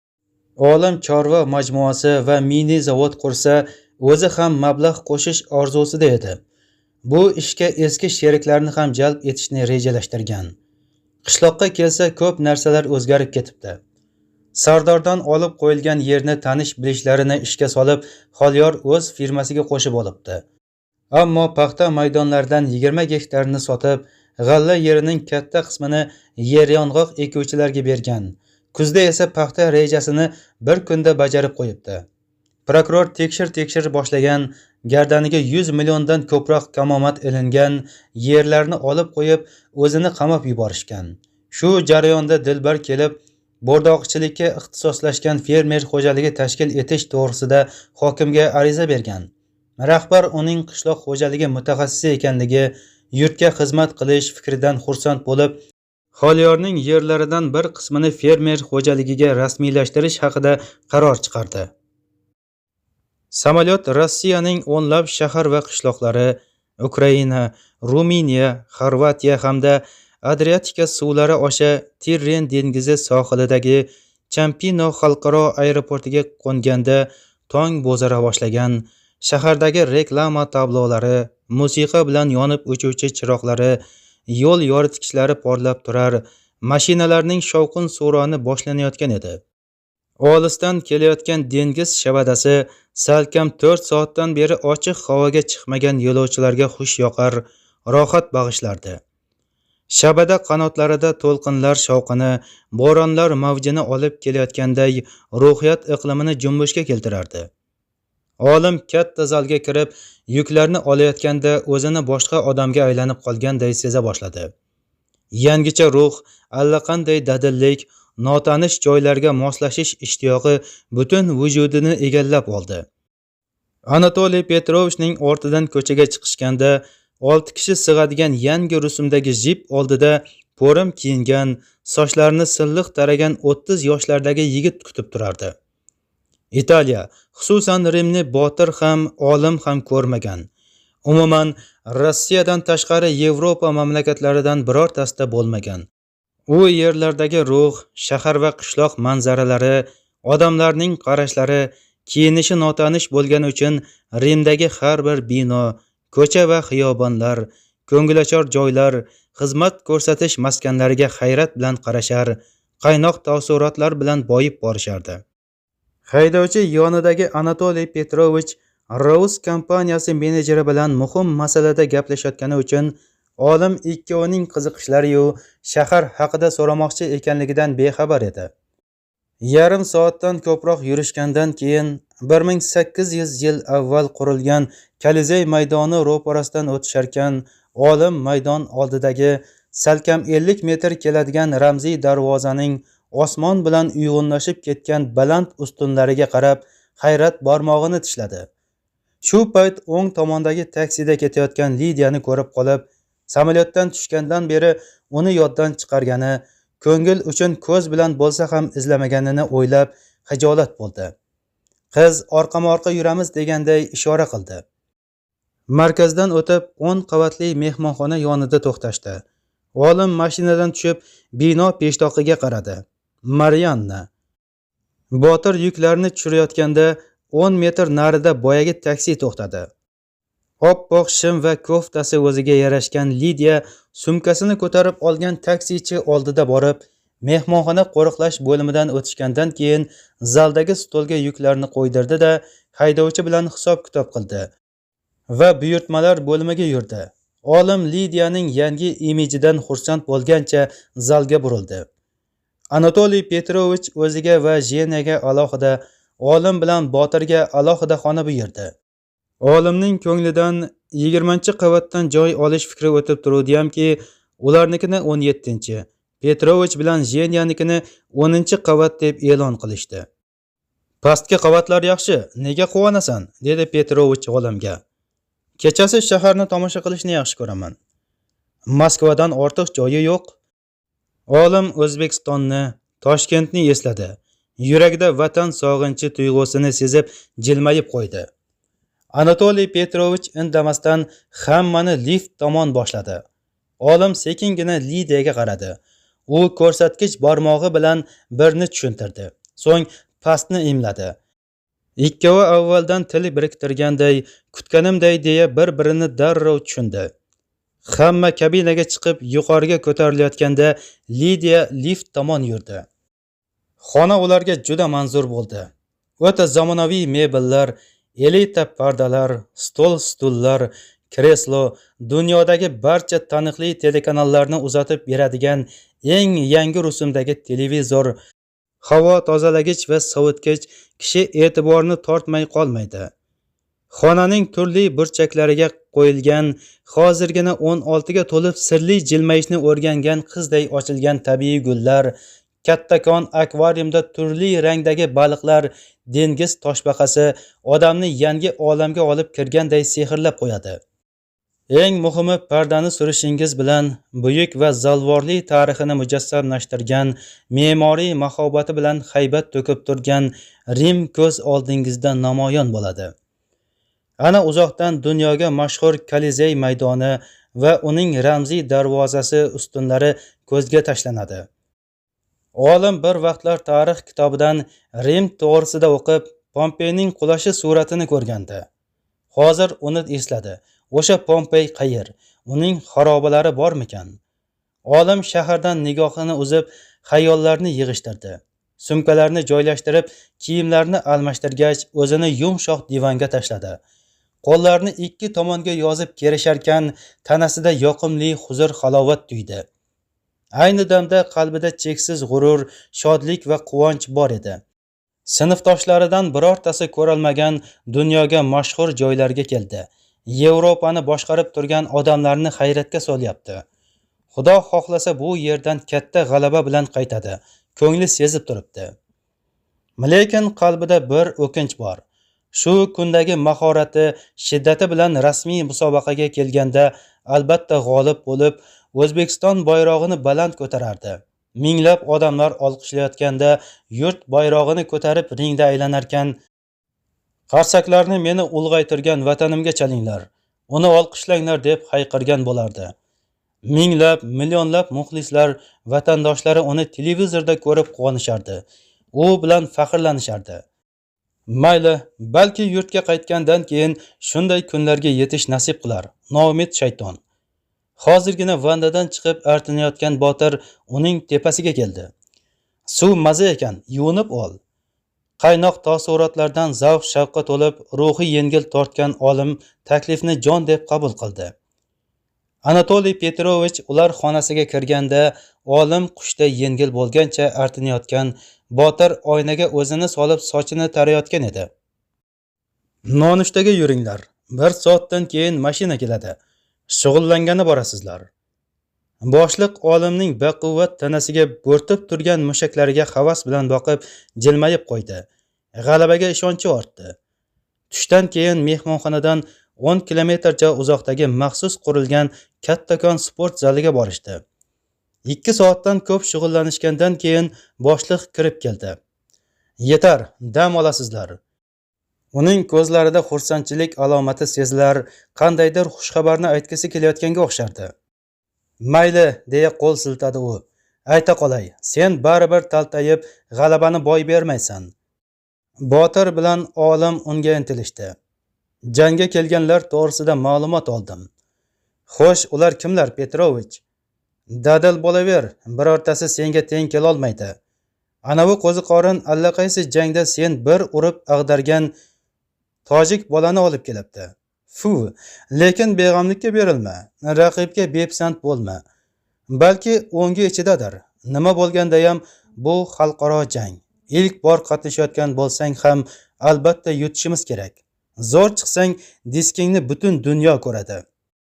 Olim chorva majmuasi va mini zavod qursa, o'zi ham mablag' qo'shish orzusida edi. Bu ishga eski sheriklarni ham jalb etishni rejalashtirgan. Qishloqqa kelsa ko'p narsalar o'zgarib ketibdi. Sardordan olib qo'yilgan yerni tanish-bilishlarini ishga solib, Xolyor o'z firmasiga qo'shib olibdi. Ammo paxta maydonlaridan 20 gektarni sotib, g'alla yerining katta qismini yer yong'oq ekuvchilarga bergan. Kuzda esa paxta rejasini bir kunda bajarib qo'yibdi. Prokuror tekshir boshlagan, gardaniga 100 milliondan ko'proq kamomat ilingan, yerlarni olib qo'yib, o'zini qamab yuborishgan. Shu jarayonda Dilbar kelib, bo'rdoqchilikka ixtisoslashgan fermer xo'jaligi tashkil etish to'g'risida hokimga ariza bergan. Rahbar uning qishloq xo'jaligi mutaxassisi ekanligi, yurtga xizmat qilish fikridan xursand bo'lib, Xolyorning yerlaridan bir qismini fermer xo'jaligiga rasmiylashtirish haqida qaror chiqardi. Samolyot Rossiyaning o'nlab shahar va qishloqlari, Ukraina, Ruminiya, Xorvatiya hamda Adriatika suvlari osha Tirren dengizi sohilidagi Champino xalqaro aeroportiga qo'nganda tong bo'zara boshlagan, shahardagi reklama tablolari, musiqa bilan yonib o'chuvchi chiroqlari, yo'l yoritgichlari porlab turar, mashinalarning shovqin so'roni boshlanayotgan edi. Olisdan kelayotgan dengiz shabadasi salkam 4 soatdan beri ochiq havoga chiqmagan yo'lovchilarga xush yoqar, rohat bag'ishlardi. Shabada qanotlarida to'lqinlar shovqini, bo'ronlar mavjini olib kelayotganday ruhiyat iqlimini junbushga keltirardi. Olim katta zalga kirib, yuklarni olayotganda o'zini boshqa odamga aylanib qolganday seza boshladi. Yangicha ruh, allaqanday dadillik, notanish joylarga moslashish ishtiyoqi butun vujudini egallab oldi. Anatoliy Petrovichning ortidan ko'chaga chiqishganda 6 kishi sig'adigan yangi rusumdagi jip oldida po'rim kiyingan, sochlarini silliq taragan 30 yoshlardagi yigit kutib turardi. Italiya, xususan Rimni botir ham, olim ham ko'rmagan. Umuman, Rossiyadan tashqari Yevropa mamlakatlaridan birortasida bo'lmagan. U yerlardagi ruh, shahar va qishloq manzaralari, odamlarning qarashlari, kiyinishi notanish bo'lgani uchun Rimdagi har bir bino, ko'cha va xiyobonlar, ko'ngilochar joylar, xizmat ko'rsatish maskanlariga hayrat bilan qarashar, qaynoq taassurotlar bilan boyib borishardi. Haydovchi yonidagi Anatoliy Petrovich Rous kompaniyasi menejeri bilan muhim masalada gaplashayotgani uchun olim ikkovining qiziqishlari-yu shahar haqida so'ramoqchi ekanligidan bexabar edi. Yarim soatdan ko'proq yurishgandan keyin 1800 yil avval qurilgan Kolizey maydoni ro'parasidan o'tisharkan, olim maydon oldidagi salkam 50 metr keladigan ramziy darvozaning osmon bilan uyg'unlashib ketgan baland ustunlariga qarab hayrat barmog'ini tishladi. Shu payt o'ng tomondagi taksida ketayotgan Lidiyani ko'rib qolib, samolyotdan tushgandan beri uni yoddan chiqargani, ko'ngil uchun ko'z bilan bo'lsa ham izlamaganini o'ylab xijolat bo'ldi. Qiz orqama-orqa yuramiz deganday ishora qildi. Markazdan o'tib 10 qavatli mehmonxona yonida to'xtashdi. Olim mashinadan tushib bino peshtoqiga qaradi. Marianna. Botir yuklarni tushirayotganda 10 metr narida boyagi taksi to'xtadi. Oppoq shim va koftasi o'ziga yarashgan Lidiya sumkasini ko'tarib olgan taksichi oldida borib, mehmonxona qo'riqlash bo'limidan o'tishgandan keyin zaldagi stolga yuklarni qo'ydirdi-da, haydovchi bilan hisob-kitob qildi va buyurtmalar bo'limiga yurdi. Olim Lidiyaning yangi imijidan xursand bo'lgancha zalga burildi. Anatoliy Petrovich o'ziga va Jenaga alohida, olim bilan Botirga alohida xona buyurdi. Olimning ko'nglidan 20-qavatdan joy olish fikri o'tib turuvdi-hamki, ularnikini 17-chi, Petrovich bilan Jenyanikini 10-qavat deb e'lon qilishdi. Pastki qavatlar yaxshi, nega quvonasan? Dedi Petrovich olimga. Kechasi shaharni tomosha qilishni yaxshi ko'raman. Moskvadan ortiq joyi yo'q. Olim O'zbekistonni, Toshkentni esladi. Yuragida vatan sog'inchi tuyg'usini sezib jilmayib qo'ydi. Anatoliy Petrovich indamasdan hammani lift tomon boshladi. Olim sekingina Lidiyaga qaradi. U ko'rsatkich barmog'i bilan birni tushuntirdi. So'ng pastni imladi. Ikkovi avvaldan til biriktirganday, kutganimday deya bir-birini darrov tushundi. Hamma kabinaga chiqib yuqoriga ko'tarilayotganda Lidiya lift tomon yurdi. Xona ularga juda manzur bo'ldi. O'ta zamonaviy mebellar, elita pardalar, stullar, kreslo, dunyodagi barcha taniqli telekanallarni uzatib beradigan eng yangi rusumdagi televizor, havo tozalagich va sovutgich kishi e'tiborini tortmay qolmaydi. Xonaning turli burchaklariga qo'yilgan, hozirgina 16 ga to'lib sirli jilmayishni o'rgangan qizday ochilgan tabiiy gullar, kattakon akvariumda turli rangdagi baliqlar, dengiz toshbaqasi odamni yangi olamga olib kirganday sehrlab qo'yadi. Eng muhimi, pardani surishingiz bilan buyuk va zalvorli tarixini mujassamlashtirgan, me'moriy mahobati bilan haybat to'kib turgan Rim ko'z oldingizda namoyon bo'ladi. Ana uzoqdan dunyoga mashhur Kolizey maydoni va uning ramziy darvozasi ustunlari ko'zga tashlanadi. Olim bir vaqtlar tarix kitobidan Rim to'g'risida o'qib, Pompeyning qulashi suratini ko'rgandi. Hozir uni esladi. O'sha Pompey qayer? Uning xarobalari bormikan? Olim shahardan nigohini uzib, xayollarni yig'ishtirdi. Sumkalarni joylashtirib, kiyimlarni almashtirgach, o'zini yumshoq divanga tashladi. Qo'llarini ikki tomonga yozib kerisharkan, tanasida yoqimli huzur halovat tuydi. Ayni damda qalbida cheksiz g'urur, shodlik va quvonch bor edi. Sinfdoshlaridan birortasi ko'rolmagan dunyoga mashhur joylarga keldi. Yevropani boshqarib turgan odamlarni hayratga solyapti. Xudo xohlasa bu yerdan katta g'alaba bilan qaytadi. Ko'ngli sezib turibdi. Lekin qalbida bir o'kinch bor. Shu kundagi mahorati, shiddati bilan rasmiy musobaqaga kelganda albatta g'olib bo'lib, O'zbekiston bayrog'ini baland ko'tarardi. Minglab odamlar olqishlayotganda yurt bayrog'ini ko'tarib ringda aylanarkan, qarsaklarni meni ulg'aytirgan vatanimga chalinglar, uni olqishlanglar deb hayqirgan bo'lardi. Minglab, millionlab muxlislar, vatandoshlari uni televizorda ko'rib quvonishardi. U bilan faxrlanishardi. Mayli, balki yurtga qaytgandan keyin shunday kunlarga yetish nasib qilar. Noumid shayton. Hozirgina vandadan chiqib artinayotgan Botir uning tepasiga keldi. Suv maza ekan, yuvinib ol. Qaynoq taassurotlardan zavq-shavqqa to'lib, ruhi yengil tortgan olim taklifni jon deb qabul qildi. Anatoliy Petrovich ular xonasiga kirganda, olim qushday yengil bo'lgancha artinayotgan Botir oynaga o'zini solib sochini tarayotgan edi. Nonushtaga yuringlar. 1 soatdan keyin mashina keladi. Shug'ullangani borasizlar. Boshliq olimning baquvvat tanasiga bo'rtib turgan mushaklariga havas bilan boqib, jilmayib qo'ydi. G'alabaga ishonchi ortdi. Tushdan keyin mehmonxonadan 10 kilometrcha uzoqdagi maxsus qurilgan kattakon sport zaliga borishdi. 2 soatdan ko'p shug'ullanishgandan keyin boshliq kirib keldi. Yetar, dam olasizlar. Uning ko'zlarida xursandchilik alomati sezilar, qandaydir xushxabarni aytgisi kelayotganga o'xshardi. Mayli, deya qo'l siltadi u. Ayta qolay, sen baribir taltayib g'alabani boy bermaysan. Botir bilan olim unga intilishdi. Jangga kelganlar to'g'risida ma'lumot oldim. Xo'sh, ular kimlar, Petrovich? Dadil bo'laver, birortasi senga teng kela olmaydi. Anavi qo'ziqorin allaqaysi jangda sen bir urib ag'dargan tojik bolani olib kelibdi. Fu, lekin beg'amlikka berilma, raqibga bepisand bo'lma. Balki o'ngi ichidadir. Nima bo'lganda ham bu xalqaro jang. İlk bor qatnashayotgan bo'lsang ham albatta yutishimiz kerak. Zo'r chiqsang diskingni butun dunyo ko'radi.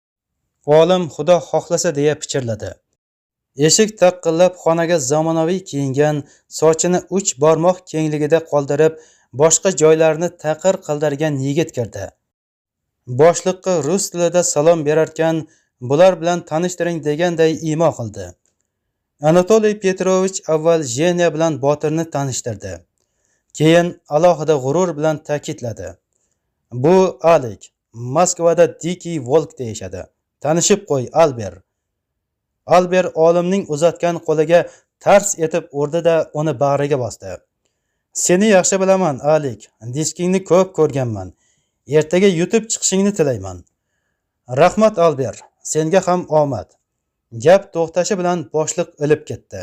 Olim Xudo xohlasa deya pichirladi. Eshik taqqillab xonaga zamonaviy kiyingan, sochini 3 barmoq kengligida qoldirib, boshqa joylarini taqir qildirgan yigit kirdi. Boshliqqa rus tilida salom berarkan, bular bilan tanishtiring deganday imo qildi. Anatoliy Petrovich avval Jenya bilan Botirni tanishtirdi. Keyin alohida g'urur bilan ta'kidladi. Bu Alik, Moskvada Diki Volk deyishadi. Tanishib qo'y, Alber. Alber olimning uzatgan qo'liga tars etib urdi-da, uni bag'riga bosdi. Seni yaxshi bilaman, Alik. Diskingni ko'p ko'rganman. Ertaga yutib chiqishingni tilayman. Rahmat, Alber. Senga ham omad. Gap to'xtashi bilan boshliq ilib ketdi.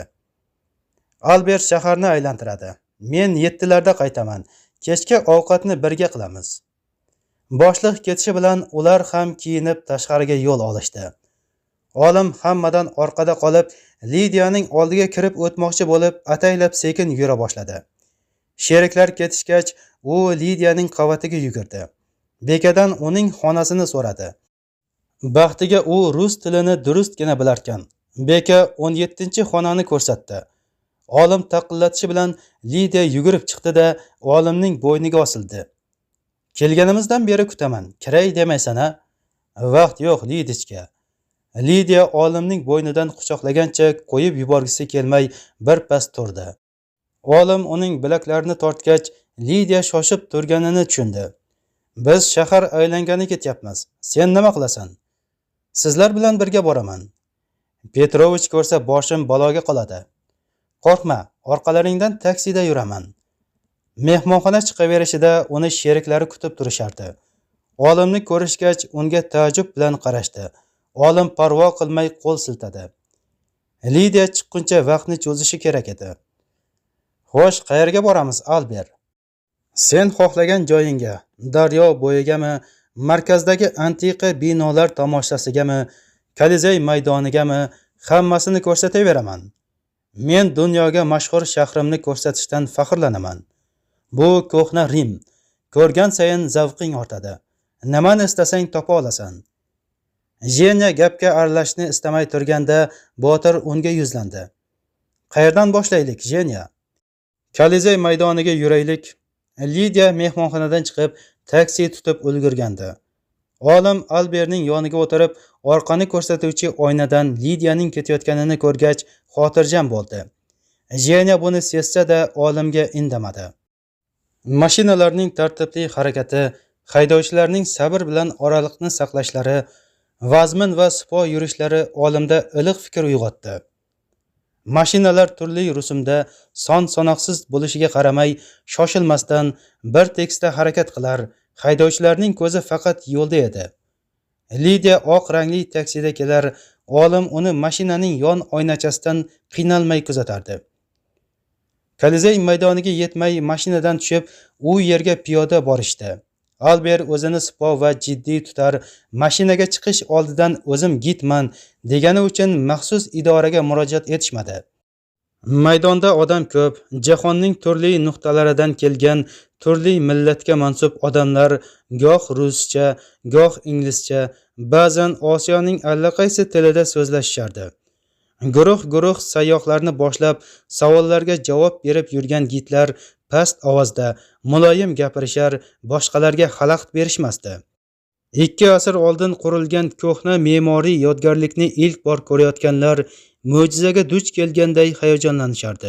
Alber shaharni aylantiradi. Men 7larda qaytaman. Kechki ovqatni birga qilamiz. Boshliq ketishi bilan ular ham kiyinib tashqariga yo'l olishdi. Olim hammadan orqada qolib, Lidiyaning oldiga kirib o'tmoqchi bo'lib, ataylab sekin yura boshladi. Sheriklar ketishgach, u Lidiyaning qavatiga yugurdi. Bekadan uning xonasini so'radi. Baxtiga u rus tilini durustgina bilarkan. Beka 17-xonani ko'rsatdi. Olim taqillatishi bilan Lidiya yugurib chiqdi-da, olimning bo'yniga osildi. Kelganimizdan beri kutaman. Kiray demaysan-a? Vaqt yo'q, Lidichka. Lidiya olimning bo'ynidan quchoqlagancha qo'yib yuborgisi kelmay birpas turdi. Olim uning bilaklarini tortgach, Lidiya shoshib turganini tushundi. Biz shahar aylangani ketyapmiz. Sen nima qilasan? Sizlar bilan birga boraman. Petrovich ko'rsa boshim baloga qoladi. Qo'rqma, orqalaringdan taksida yuraman. Mehmonxona chiqaverishida uni sheriklari kutib turishardi. Olimni ko'rishgach unga taajjub bilan qarashdi. Olim parvo qilmay qo'l siltadi. Lidiya chiqquncha vaqtni cho'zishi kerak edi. Xo'sh, qayerga boramiz, Albert? Sen xohlagan joyingga, daryo bo'yigami, markazdagi antiqa binolar tomoshasigami, Kolizey maydonigami, hammasini ko'rsataveraman. Men dunyoga mashhur shahrimni ko'rsatishdan faxrlanaman. Bu ko'hna Rim. Ko'rgan sayin zavqing ortadi. Nimani istasang topa olasan. Jenya gapga aralashishni istamay turganda Botir unga yuzlandi. Qayerdan boshlaylik, Jenya? Kolizey maydoniga yuraylik. Lidiya mehmonxonadan chiqib taksi tutib ulgurgandi. Olim Albertning yoniga o'tirib, orqani ko'rsatuvchi oynadan Lidiyaning ketayotganini ko'rgach, xotirjam bo'ldi. Jenya buni sezsa-da, olimga indamadi. Mashinalarning tartibli harakati, haydovchilarning sabr bilan oraliqni saqlashlari, vazmin va sipo yurishlari olimda iliq fikr uyg'otdi. Mashinalar turli rusumda son-sanoqsiz bo'lishiga qaramay, shoshilmasdan bir tekisda harakat qilar, haydovchilarning ko'zi faqat yo'lda edi. Lidiya oq rangli taksida kelar, olim uni mashinaning yon oynachasidan qiynalmay kuzatardi. Kolizey maydoniga yetmay mashinadan tushib, u yerga piyoda borishdi. Albert o'zini sipo va jiddiy tutar, mashinaga chiqish oldidan o'zim gidman degani uchun maxsus idoraga murojaat etishmadi. Maydonda odam ko'p, jahonning turli nuqtalaridan kelgan turli millatga mansub odamlar goh ruscha, goh inglizcha, ba'zan Osiyoning allaqaysi tilida so'zlashishardi. Guruh sayyohlarni boshlab savollarga javob berib yurgan gidlar past ovozda muloyim gapirishar, boshqalarga xalaqit berishmasdi. 2 asr oldin qurilgan ko'hna me'moriy yodgorlikni ilk bor ko'rayotganlar mo'jizaga duch kelganday hayajonlanishardi.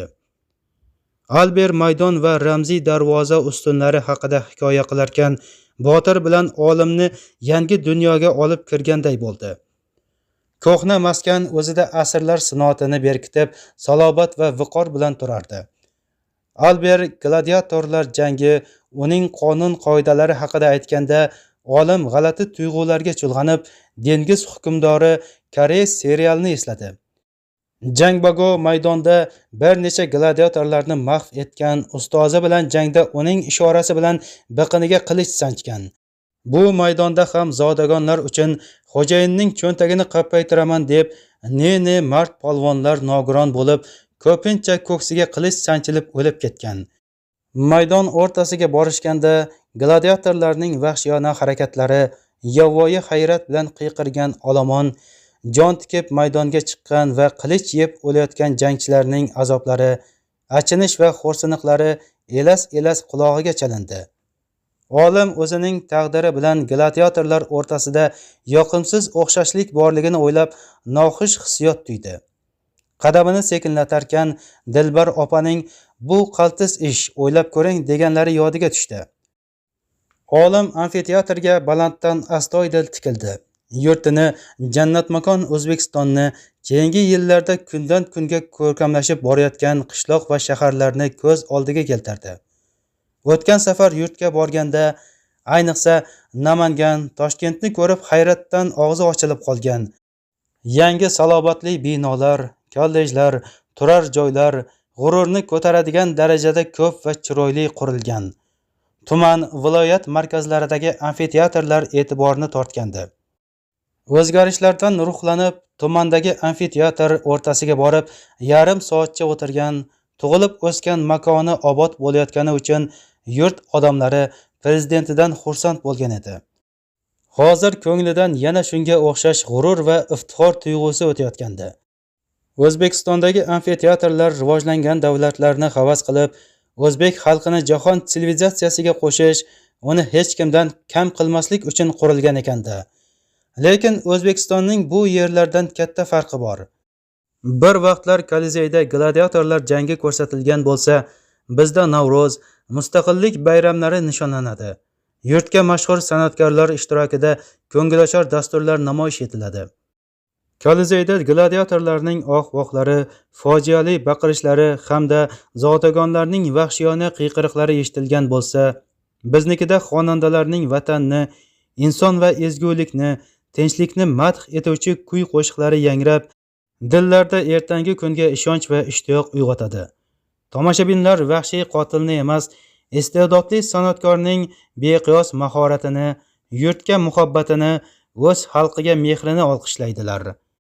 Albert maydon va ramziy darvoza ustunlari haqida hikoya qilarkan, Botir bilan olimni yangi dunyoga olib kirganday bo'ldi. Ko'hna maskan o'zida asrlar sinoatini berkitib, salobat va viqor bilan turardi. Albert gladiatorlar jangi, uning qonun qoidalari haqida aytganda, olim g'alati tuyg'ularga chulg'anib, dengiz hukmdori Koreys serialini esladi. Jangbago maydonda bir necha gladiatorlarni mahv etgan, ustozi bilan jangda uning ishorasi bilan biqiniga qilich sanchgan. Bu maydonda ham zodagonlar uchun xo'jayinning cho'ntagini qappaytiraman deb ne mard polvonlar nogiron bo'lib, ko'pincha ko'ksiga qilich sanchilib o'lib ketgan. Maydon o'rtasiga borishganda gladiatorlarning vahshiyona harakatlari, yovvoyi hayrat bilan qiyqirgan olomon, jon tikib maydonga chiqqan va qilich yeb o'layotgan jangchilarning azoblari, achinish va xo'rsiniqlari elas qulog'iga chalindi. Olim o'zining taqdiri bilan gladiatorlar o'rtasida yoqimsiz o'xshashlik borligini o'ylab, noxush hissiyot tuydi. Qadamini sekinlatarkan, Dilbar opaning "Bu qaltis ish, o'ylab ko'ring" deganlari yodiga tushdi. Olim amfiteatrga balanddan astoydil tikildi. Yurtini, jannatmakon O'zbekistonni, keyingi yillarda kundan kunga ko'rkamlashib borayotgan qishloq va shaharlarni ko'z oldiga keltirdi. O'tgan safar yurtga borganda, ayniqsa Namangan, Toshkentni ko'rib hayratdan og'zi ochilib qolgan. Yangi salobatli binolar, kollejlar, turar joylar g'ururni ko'taradigan darajada ko'p va chiroyli qurilgan. Tuman, viloyat markazlaridagi amfiteatrlar e'tiborni tortgandi. O'zgarishlardan ruhlanib, tumandagi amfiteatr o'rtasiga borib, yarim soatcha o'tirgan, tug'ilib o'sgan makoni obod bo'layotgani uchun yurt odamlari prezidentidan xursand bo'lgan edi. Hozir ko'nglidan yana shunga o'xshash g'urur va iftixor tuyg'usi o'tayotgandi. O'zbekistondagi amfiteatrlar rivojlangan davlatlarni havas qilib, o'zbek xalqini jahon sivilizatsiyasiga qo'shish, uni hech kimdan kam qilmaslik uchun qurilgan ekanda. Lekin O'zbekistonning bu yerlardan katta farqi bor. Bir vaqtlar Kolizeyda gladiatorlar jangi ko'rsatilgan bo'lsa, bizda Navro'z, mustaqillik bayramlari nishonlanadi. Yurtga mashhur san'atkorlar ishtirokida ko'ngilochar dasturlar namoyish etiladi. Kolizeyda gladiatorlarning oh-vohlari, fojiali baqirishlari hamda zodagonlarning vahshiyona qiyqiriqlari eshitilgan bo'lsa, biznikida xonandalarning vatanni, inson va ezgulikni, tinchlikni madh etuvchi kuy-qo'shiqlari yangrab, dillarda ertangi kunga ishonch va ishtiyoq uyg'otadi. Tomoshabinlar vahshiy qotilni emas, iste'dodli san'atkorning beqiyos mahoratini, yurtga muhabbatini, o'z xalqiga mehrini olqishlaydilar.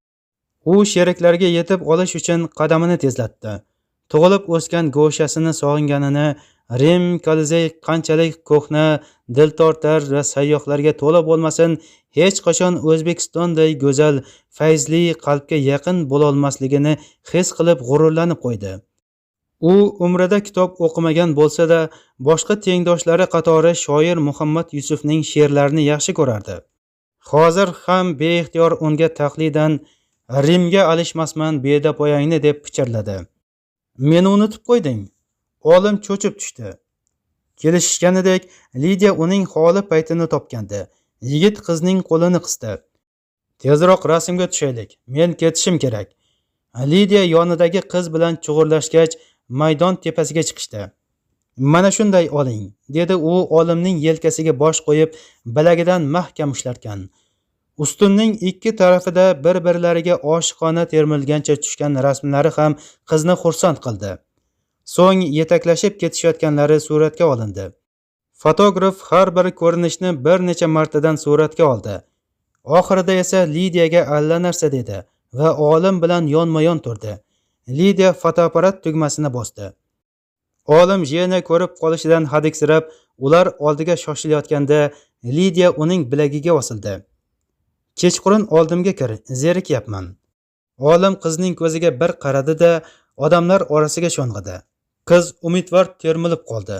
U sheriklarga yetib olish uchun qadamini tezlatdi. Tug'ilib o'sgan go'shasini sog'inganini, Rim Kolizey qanchalik ko'hna, diltortar va sayyohlarga to'la bo'lmasin, hech qachon O'zbekistonday go'zal, fayzli, qalbga yaqin bo'lolmasligini his qilib g'ururlanib qo'ydi. U umrida kitob o'qimagan bo'lsa-da, boshqa tengdoshlari qatori shoir Muhammad Yusufning she'rlarini yaxshi ko'rardi. Hozir ham beixtiyor unga taqlidan Rimga alishmasman bedapoyangni deb pichirladi. Meni unutib qo'yding. Olim cho'chib tushdi. Kelishganidek Lidiya uning holi paytini topgandi. Yigit qizning qo'lini qisdi. Tezroq rasmga tushaylik. Men ketishim kerak. Lidiya yonidagi qiz bilan chug'urlashgach, maydon tepasiga chiqishdi. Mana shunday oling, dedi u olimning yelkasiga bosh qo'yib, bilagidan mahkam ushlarkan. Ustunning ikki tarafida bir-birlariga oshiqona termilgancha tushgan rasmlari ham qizni xursand qildi. So'ng yetaklashib ketishayotganlari suratga olindi. Fotograf har bir ko'rinishni bir necha martadan suratga oldi. Oxirida esa Lidiyaga allanarsa dedi va olim bilan yonma-yon turdi. Lidiya fotoapparat tugmasini bosdi. Olim jiyani ko'rib qolishidan hadiksirab, ular oldiga shoshilayotganda Lidiya uning bilagiga osildi. Kechqurun oldimga kir, zerikyapman. Olim qizning ko'ziga bir qaradi-da, odamlar orasiga sho'ng'idi. Qiz umidvor termilib qoldi.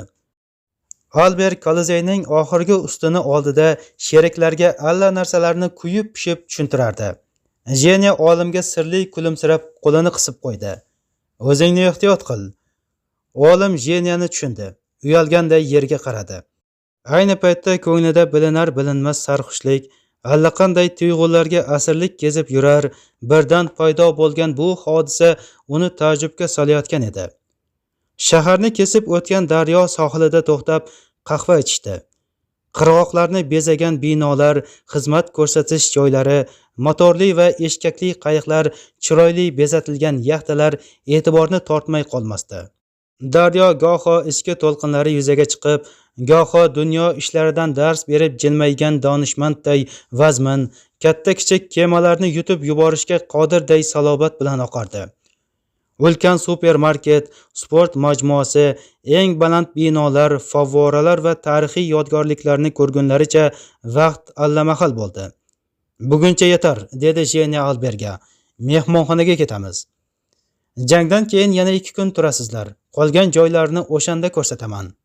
Albert Kolizeyning oxirgi ustuni oldida sheriklarga alla narsalarni kuyib-pishib tushuntirardi. Jeniya olimga sirli kulimsirab qo'lini qisib qo'ydi. O'zingni ehtiyot qil. Olim Jeniyani tushundi. Uyalganday yerga qaradi. Ayni paytda ko'nglida bilinar-bilinmas sarxushlik, allaqanday tuyg'ularga asirlik kezib yurar, birdan paydo bo'lgan bu hodisa uni taajjubga solayotgan edi. Shaharni kesib o'tgan daryo sohilida to'xtab qahva ichishdi. Qirg'oqlarni bezagan binolar, xizmat ko'rsatish joylari, motorli va eshkakli qayiqlar, chiroyli bezatilgan yaxtalar e'tiborni tortmay qolmasdi. Daryo goho ichki to'lqinlari yuzaga chiqib, goho dunyo ishlaridan dars berib jilmaygan donishmandday vazmin, katta-kichik kemalarni yutib yuborishga qodirday salobat bilan oqardi. Ulkan supermarket, sport majmuasi, eng baland binolar, favvoralar va tarixiy yodgorliklarni ko'rgunlaricha vaqt allamahal bo'ldi. Buguncha yetar, dedi Jeniya Alberga. Mehmonxonaga ketamiz. Jangdan keyin yana 2 kun turasizlar. Qolgan joylarni o'shanda ko'rsataman.